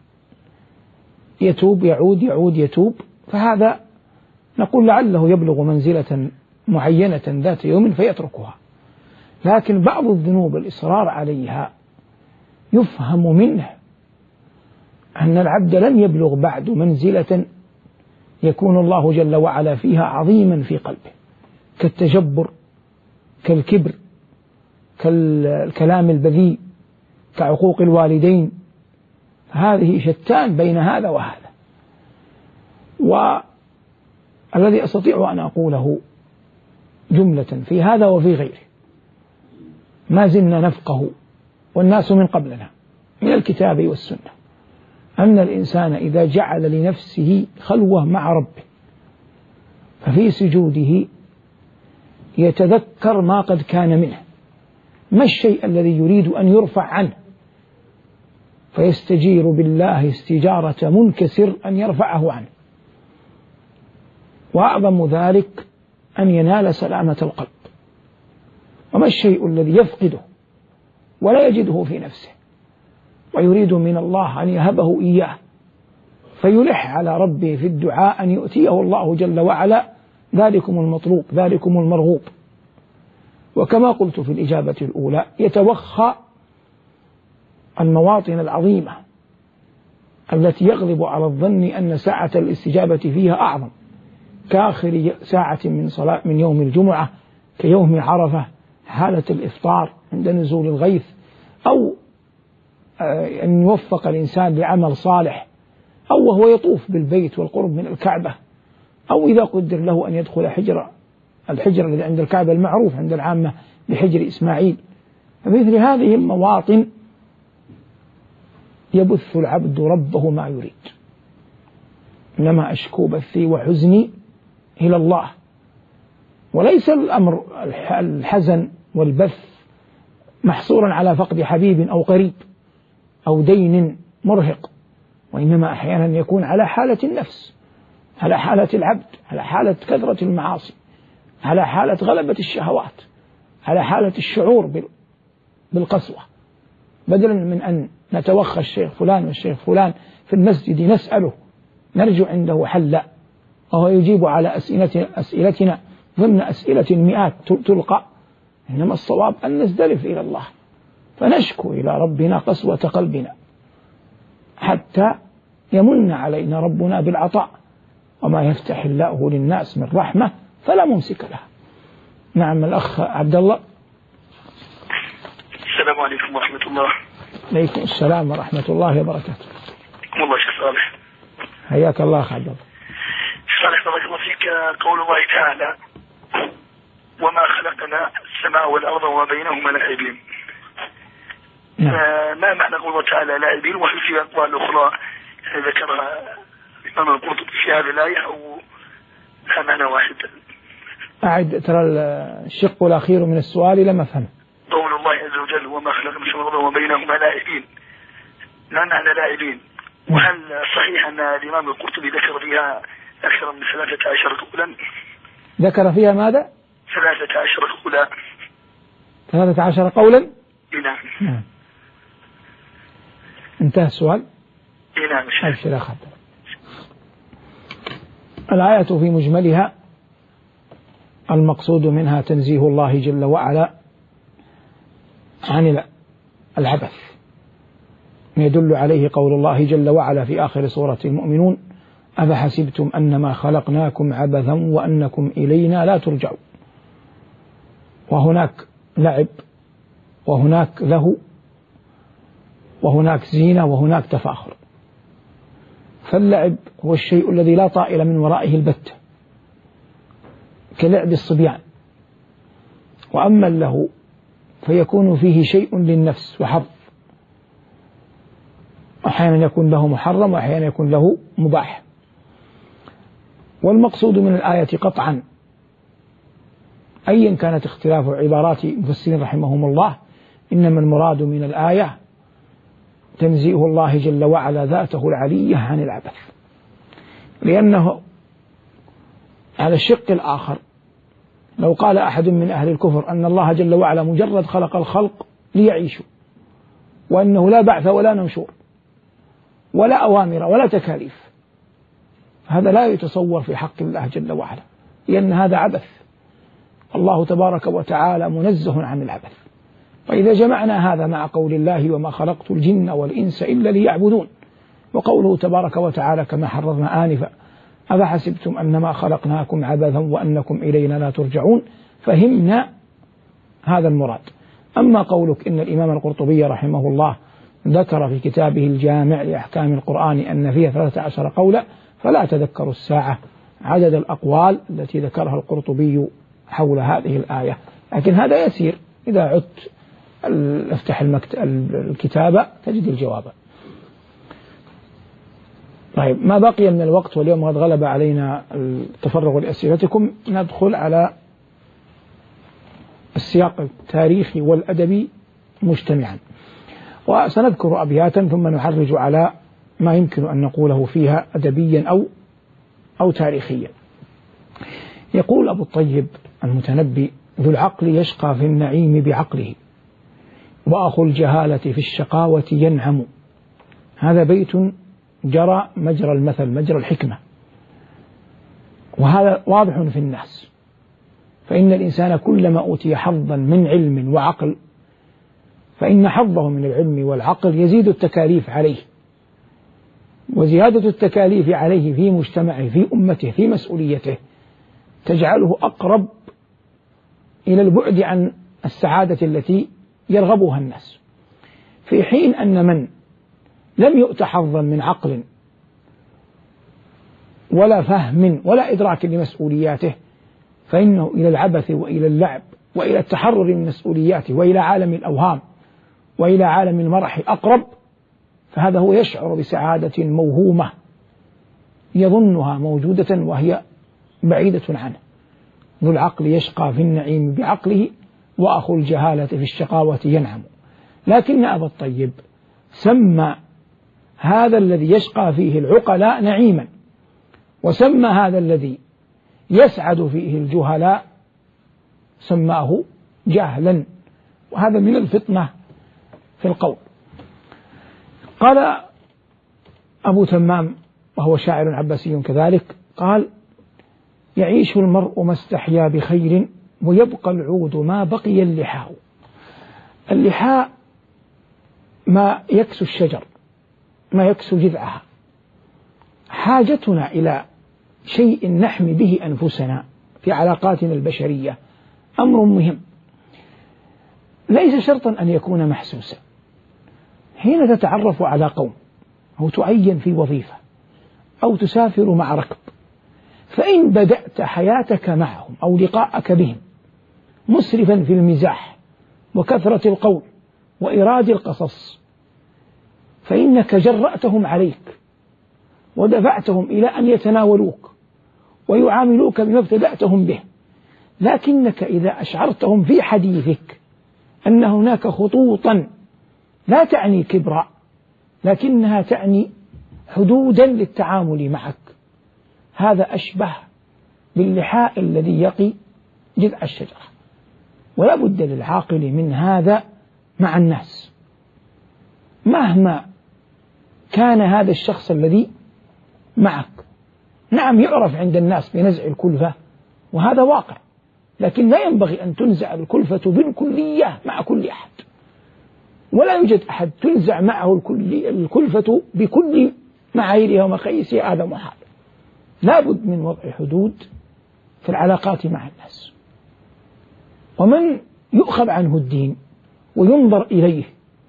يتوب يعود يعود يتوب، فهذا نقول لعله يبلغ منزلة معينة ذات يوم فيتركها. لكن بعض الذنوب الإصرار عليها يفهم منه أن العبد لن يبلغ بعد منزلة يكون الله جل وعلا فيها عظيما في قلبه، كالتجبر، كالكبر، كالكلام البذيء، كعقوق الوالدين، هذه شتان بين هذا وهذا. والذي أستطيع أن أقوله جملة في هذا وفي غيره، ما زلنا نفقه والناس من قبلنا من الكتاب والسنة أن الإنسان إذا جعل لنفسه خلوة مع ربه ففي سجوده يتذكر ما قد كان منه، ما الشيء الذي يريد أن يرفع عنه، فيستجير بالله استجارة منكسر أن يرفعه عنه. وأعظم ذلك أن ينال سلامة القلب. وما الشيء الذي يفقده ولا يجده في نفسه ويريد من الله أن يهبه إياه، فيلح على ربه في الدعاء أن يؤتيه الله جل وعلا ذلكم المطلوب ذلكم المرغوب. وكما قلت في الإجابة الأولى، يتوخى المواطن العظيمة التي يغلب على الظن أن ساعة الاستجابة فيها أعظم، كآخر ساعة من صلاة من يوم الجمعة، كيوم عرفة، حالة الإفطار عند نزول الغيث، أو أن يوفق الإنسان لعمل صالح، أو وهو يطوف بالبيت والقرب من الكعبة، أو إذا قدر له أن يدخل حجر الحجر الذي عند الكعبة المعروف عند العامة بحجر إسماعيل. فمثل هذه المواطن يبث العبد ربه ما يريد. إنما أشكو بثي وحزني إلى الله، وليس الأمر الحزن والبث محصورا على فقد حبيب أو قريب أو دين مرهق، وإنما أحيانا يكون على حالة النفس، على حالة العبد، على حالة كثرة المعاصي، على حالة غلبة الشهوات، على حالة الشعور بالقسوة. بدلا من أن نتوخى الشيخ فلان والشيخ فلان في المسجد نسأله نرجو عنده حلا، وهو يجيب على أسئلتنا, أسئلتنا ضمن أسئلة المئات تلقى، إنما الصواب أن نزدلف إلى الله فنشكو إلى ربنا قسوة قلبنا حتى يمن علينا ربنا بالعطاء، وما يفتح الله للناس من رحمة فلا ممسك لها. نعم الأخ عبد الله. السلام عليكم ورحمة الله. عليكم السلام ورحمة الله وبركاته. والله شيخ صالح. حياك الله أخ عبد الله. صالح بارك الله فيك. قول الله تعالى: وما خلقنا السماء والأرض وما بينهما لاعبين. نعم. ما معنى قول الله تعالى لاعبين، وهل في أقوال أخرى ذكرها الإمام القرطبي في هذه الآية أو لا معنى واحد؟ أعد، ترى الشق الأخير من السؤال لم أفهم. قول الله عز وجل: وما خلقنا السماء والأرض وما بينهما لاعبين، لا معنى لاعبين، وهل صحيح أن الإمام القرطبي ذكر فيها أكثر من ثلاثة عشر قولا؟ ذكر فيها ماذا؟ ثلاثة عشر قولا. ثلاثة عشر قولا؟ نعم. نعم. انتهى السؤال؟ نعم. أبشر أخذ. الآية في مجملها المقصود منها تنزيه الله جل وعلا عن العبث، يدل عليه قول الله جل وعلا في آخر سورة المؤمنون: أفحسبتم أنما خلقناكم عبثا وأنكم إلينا لا ترجعون. وهناك لعب وهناك له وهناك زينة وهناك تفاخر. فاللعب هو الشيء الذي لا طائل من ورائه البتة كلعب الصبيان، وأما له فيكون فيه شيء للنفس وحظ، أحيانا يكون له محرم وأحيانا يكون له مباح. والمقصود من الآية قطعا أيا كانت اختلاف عبارات المفسرين رحمهم الله، إنما المراد من الآية تنزيه الله جل وعلا ذاته العلية عن العبث، لأنه على الشق الآخر لو قال أحد من أهل الكفر أن الله جل وعلا مجرد خلق الخلق ليعيشوا، وأنه لا بعث ولا نشور ولا أوامر ولا تكاليف، هذا لا يتصور في حق الله جل وعلا، لأن هذا عبث. الله تبارك وتعالى منزه عن العبث. فإذا جمعنا هذا مع قول الله: وما خلقت الجن والإنس إلا ليعبدون، وقوله تبارك وتعالى كما حررنا آنفا: أفحسبتم أنما خلقناكم عبثا وأنكم إلينا لا ترجعون، فهمنا هذا المراد. أما قولك إن الإمام القرطبي رحمه الله ذكر في كتابه الجامع لأحكام القرآن أن فيها ثلاثة عشر قولا، فلا تذكر الساعة عدد الأقوال التي ذكرها القرطبي حول هذه الآية، لكن هذا يسير. إذا عدت افتح الكتابة تجد الجواب. طيب، ما بقي من الوقت واليوم قد غلب علينا التفرغ لأسئلتكم، ندخل على السياق التاريخي والأدبي مجتمعا، وسنذكر أبياتا ثم نحرج على ما يمكن أن نقوله فيها أدبيا أو أو تاريخيا. يقول أبو الطيب المتنبي: ذو العقل يشقى في النعيم بعقله، وأخو الجهالة في الشقاوة ينعم. هذا بيت جرى مجرى المثل، مجرى الحكمة، وهذا واضح في الناس. فإن الإنسان كلما أوتي حظا من علم وعقل فإن حظه من العلم والعقل يزيد التكاليف عليه، وزيادة التكاليف عليه في مجتمعه، في أمته، في مسؤوليته، تجعله أقرب إلى البعد عن السعادة التي يرغبها الناس، في حين أن من لم يؤت حظا من عقل ولا فهم ولا إدراك لمسؤولياته فإنه إلى العبث وإلى اللعب وإلى التحرر من مسؤولياته وإلى عالم الأوهام وإلى عالم المرح أقرب. فهذا هو يشعر بسعادة موهومة يظنها موجودة وهي بعيدة عنه. ذو العقل يشقى في النعيم بعقله، وأخو الجهالة في الشقاوة ينعم. لكن أبا الطيب سمى هذا الذي يشقى فيه العقلاء نعيما، وسمى هذا الذي يسعد فيه الجهلاء سماه جهلا، وهذا من الفطنة في القول. قال أبو تمام وهو شاعر عباسي كذلك، قال: يعيش المرء ما استحيا بخير، ويبقى العود ما بقي اللحاء. اللحاء ما يكسو الشجر، ما يكسو جذعها. حاجتنا إلى شيء نحمي به أنفسنا في علاقاتنا البشرية أمر مهم، ليس شرطا أن يكون محسوسا. حين تتعرف على قوم أو تعين في وظيفة أو تسافر مع ركب، فإن بدأت حياتك معهم أو لقاءك بهم مسرفا في المزاح وكثرة القول وإيراد القصص، فإنك جرأتهم عليك ودفعتهم إلى أن يتناولوك ويعاملوك بما ابتدأتهم به. لكنك إذا أشعرتهم في حديثك أن هناك خطوطا لا تعني كبرا لكنها تعني حدودا للتعامل معك، هذا أشبه باللحاء الذي يقي جذع الشجرة. ولا بد للعاقل من هذا مع الناس، مهما كان هذا الشخص الذي معك. نعم، يعرف عند الناس بنزع الكلفة وهذا واقع، لكن لا ينبغي أن تنزع الكلفة بالكلية مع كل أحد، ولا يوجد أحد تنزع معه الكلفة بكل معاييرها ومقاييسها، هذا محال. لا بد من وضع حدود في العلاقات مع الناس. ومن يؤخذ عنه الدين وينظر إليه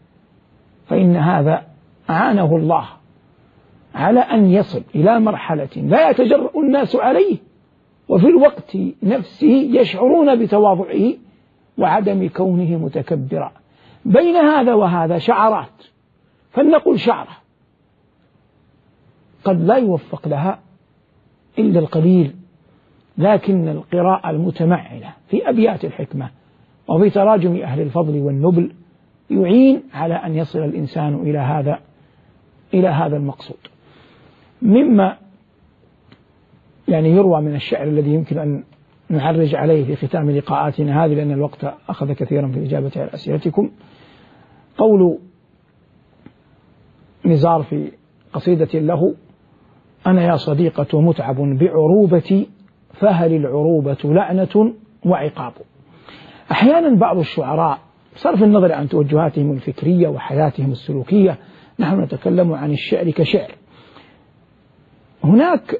فإن هذا أعانه الله على أن يصل إلى مرحلة لا يتجرأ الناس عليه، وفي الوقت نفسه يشعرون بتواضعه وعدم كونه متكبرا. بين هذا وهذا شعرات، فلنقل شعرة قد لا يوفق لها إلا القليل، لكن القراءة المتمعنة في أبيات الحكمة وفي تراجم أهل الفضل والنبل يعين على أن يصل الإنسان إلى هذا إلى هذا المقصود. مما يعني يروى من الشعر الذي يمكن أن نعرج عليه في ختام لقاءاتنا هذه، لأن الوقت أخذ كثيرا في الإجابة على أسئلتكم، قول نزار في قصيدة له: أنا يا صديقة متعب بعروبتي، فهل العروبة لعنة وعقاب. أحيانا بعض الشعراء بصرف النظر عن توجهاتهم الفكرية وحياتهم السلوكية، نحن نتكلم عن الشعر كشعر، هناك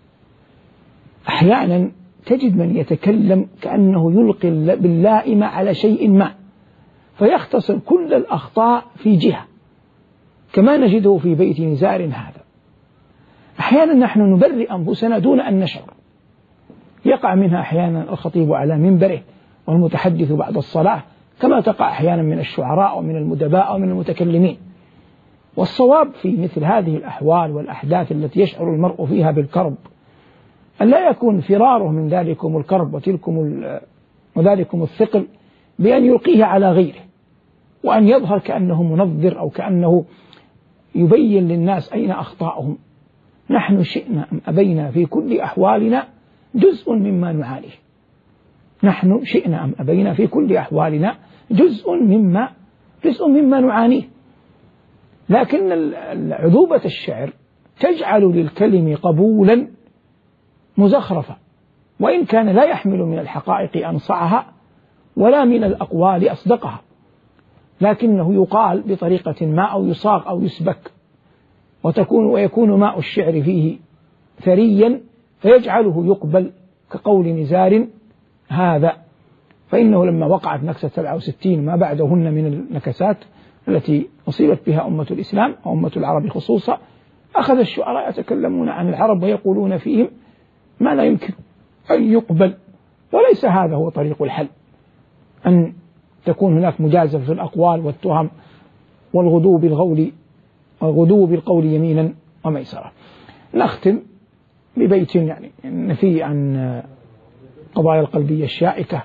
أحيانا تجد من يتكلم كأنه يلقي باللائمة على شيء ما، فيختصر كل الأخطاء في جهة كما نجده في بيت نزار هذا. أحيانا نحن نبرئ أنفسنا دون أن نشعر، يقع منها أحيانا الخطيب على منبره والمتحدث بعد الصلاة، كما تقع أحيانا من الشعراء ومن المدباء ومن المتكلمين. والصواب في مثل هذه الأحوال والأحداث التي يشعر المرء فيها بالكرب أن لا يكون فراره من ذلكم الكرب وتلكم وذلكم الثقل بأن يلقيه على غيره، وأن يظهر كأنه منظر أو كأنه يبين للناس أين أخطاؤهم. نحن شئنا أم أبينا في كل أحوالنا جزء مما نعانيه، نحن شئنا أم أبينا في كل أحوالنا جزء مما جزء مما نعانيه. لكن عذوبة الشعر تجعل للكلم قبولا مزخرفا، وإن كان لا يحمل من الحقائق أنصعها ولا من الأقوال أصدقها، لكنه يقال بطريقة ما أو يصاغ أو يسبك، وتكون ويكون ماء الشعر فيه ثريا فيجعله يقبل كقول نزار هذا. فإنه لما وقعت نكسة سبعة وستين ما بعدهن من النكسات التي أصيبت بها أمة الإسلام وأمة العرب خصوصا، أخذ الشعراء يتكلمون عن العرب ويقولون فيهم ما لا يمكن أن يقبل. وليس هذا هو طريق الحل، أن تكون هناك مجازفة في الأقوال والتهم والغدو بالقول والغدو بالقول يمينا وميسرا. نختم ببيت يعني نفي عن قضايا القلبية الشائكة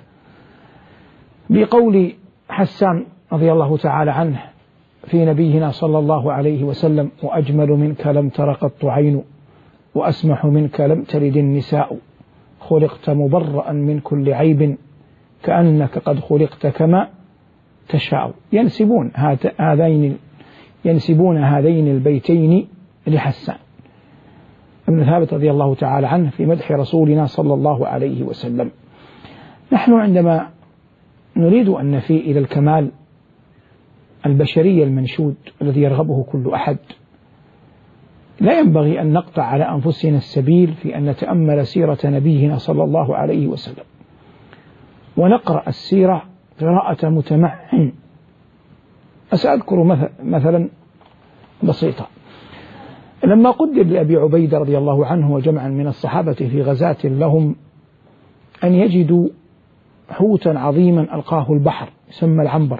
بقول حسان رضي الله تعالى عنه في نبينا صلى الله عليه وسلم: وأجمل منك لم تر قط عين، وأسمح منك لم تلد النساء، خلقت مبرأ من كل عيب، كأنك قد خلقت كما تشاء. ينسبون هذين ينسبون هذين البيتين لحسان ابن ثابت رضي الله تعالى عنه في مدح رسولنا صلى الله عليه وسلم. نحن عندما نريد أن نفي إلى الكمال البشري المنشود الذي يرغبه كل أحد، لا ينبغي أن نقطع على أنفسنا السبيل في أن نتأمل سيرة نبينا صلى الله عليه وسلم ونقرأ السيرة قراءة متمعن. أسأذكر مثلا بسيطة: لما قدر لأبي عبيدة رضي الله عنه وجمعا من الصحابة في غزاة لهم أن يجدوا حوتا عظيما ألقاه البحر يسمى العنبر،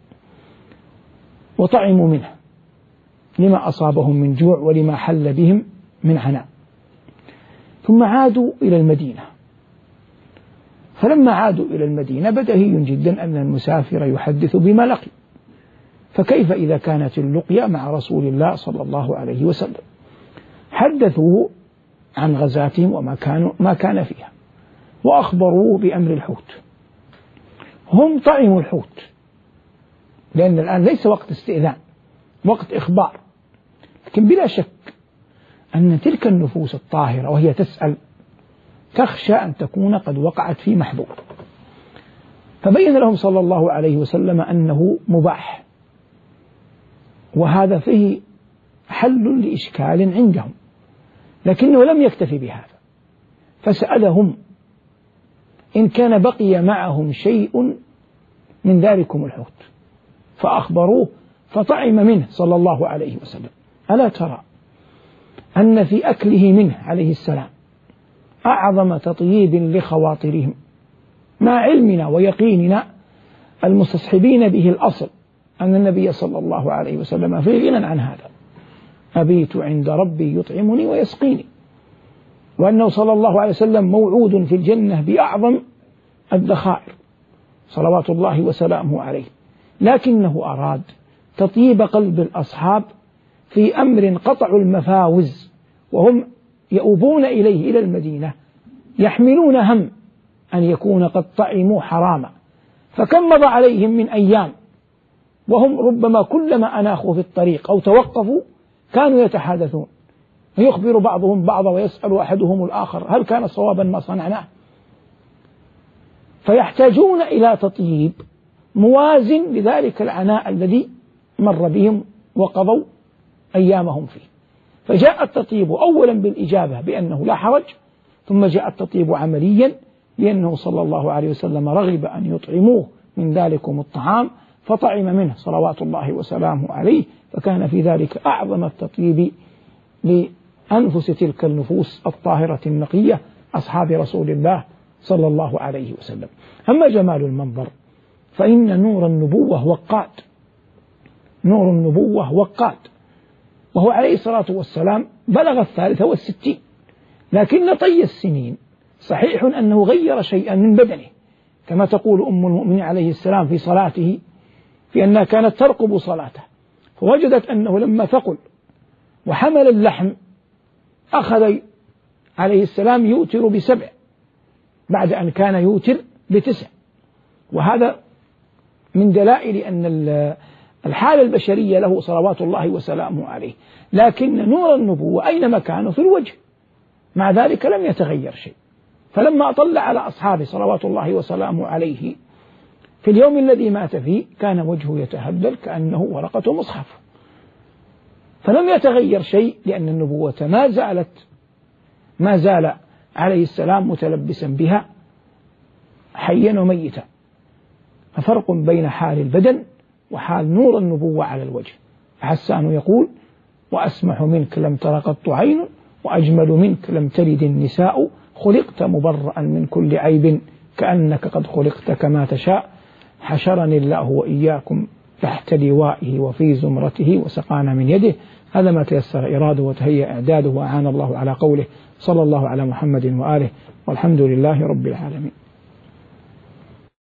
وطعموا منه لما أصابهم من جوع ولما حل بهم من عناء، ثم عادوا إلى المدينة. فلما عادوا إلى المدينة بديهي جدا أن المسافر يحدث بما لقي، فكيف إذا كانت اللقيا مع رسول الله صلى الله عليه وسلم؟ حدثوه عن غزاتهم وما كانوا ما كان فيها، وأخبروه بأمر الحوت. هم طعموا الحوت، لأن الآن ليس وقت استئذان، وقت إخبار. لكن بلا شك أن تلك النفوس الطاهرة وهي تسأل تخشى أن تكون قد وقعت في محظور، فبين لهم صلى الله عليه وسلم أنه مباح، وهذا فيه حل لإشكال عندهم. لكنه لم يكتفي بهذا، فسألهم إن كان بقي معهم شيء من ذلكم الحوت، فأخبروه فطعم منه صلى الله عليه وسلم. ألا ترى أن في أكله منه عليه السلام أعظم تطييب لخواطرهم، مع علمنا ويقيننا المستصحبين به الأصل أن النبي صلى الله عليه وسلم في غنى عن هذا: أبيت عند ربي يطعمني ويسقيني، وأنه صلى الله عليه وسلم موعود في الجنة بأعظم الذخائر صلوات الله وسلامه عليه. لكنه أراد تطيب قلب الأصحاب في أمر قطعوا المفاوز وهم يؤوبون إليه إلى المدينة، يحملون هم أن يكون قد طعموا حراما. فكم مضى عليهم من أيام وهم ربما كلما أناخوا في الطريق أو توقفوا كانوا يتحادثون، ويخبر بعضهم بعضا ويسأل أحدهم الآخر: هل كان صوابا ما صنعناه؟ فيحتاجون إلى تطيب موازن لذلك العناء الذي مر بهم وقضوا أيامهم فيه. فجاء التطيب أولا بالإجابة بأنه لا حرج، ثم جاء التطيب عمليا لأنه صلى الله عليه وسلم رغب أن يطعموه من ذلكم الطعام، فطعم منه صلوات الله وسلامه عليه، فكان في ذلك أعظم التطيب لأنفس تلك النفوس الطاهرة النقية أصحاب رسول الله صلى الله عليه وسلم. أما جمال المنظر فإن نور النبوة وقاد، نور النبوة وقاد، وهو عليه الصلاة والسلام بلغ الثالثة والستين، لكن طي السنين صحيح أنه غير شيئا من بدنه، كما تقول أم المؤمنين عليه السلام في صلاته في أنها كانت ترقب صلاته، فوجدت أنه لما ثقل وحمل اللحم أخذ عليه السلام يؤتر بسبع بعد أن كان يؤتر بتسع، وهذا من دلائل أن الحالة البشرية له صلوات الله وسلامه عليه. لكن نور النبوة أين مكانه؟ في الوجه، مع ذلك لم يتغير شيء. فلما أطل على أصحابه صلوات الله وسلامه عليه في اليوم الذي مات فيه كان وجهه يتهلل كأنه ورقة مصحف، فلم يتغير شيء، لأن النبوة ما زالت ما زال عليه السلام متلبسا بها حيا وميتا. ففرق بين حال البدن وحال نور النبوة على الوجه. حسان يقول: وأسمح منك لم تر قط عين، وأجمل منك لم تلد النساء، خلقت مبرأ من كل عيب، كأنك قد خلقت كما تشاء، حشرني الله وإياكم تحت لوائه وفي زمرته، وسقانا من يده. هذا ما تيسر إراده وتهيأ إعداده، وأعان الله على قوله. صلى الله على محمد وآله، والحمد لله رب العالمين.